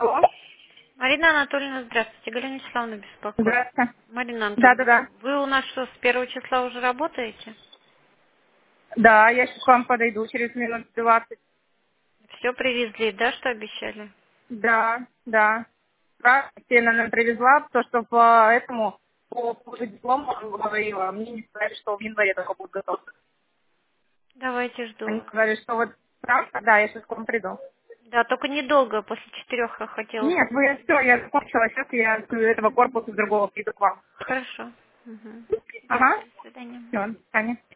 Алло. Марина Анатольевна, здравствуйте. Галина Вячеславовна беспокоит. Здравствуйте. Марина Анатольевна, Да. вы у нас что, с 1 числа уже работаете? Да, я сейчас к вам подойду через минут 20. Все привезли, да, что обещали? Да. Да, я, наверное, привезла, то, что по этому, по поводу диплома говорила. Мне не сказали, что в январе только будут готовы. Давайте жду Они вас. сказали, что вот правда, да, я сейчас к вам приду. Да, только недолго, после 4 я хотела бы. Нет, все, я закончила, сейчас я с этого корпуса другого приду к вам. Хорошо. Угу. Спасибо, Ага, до свидания. все, Таня.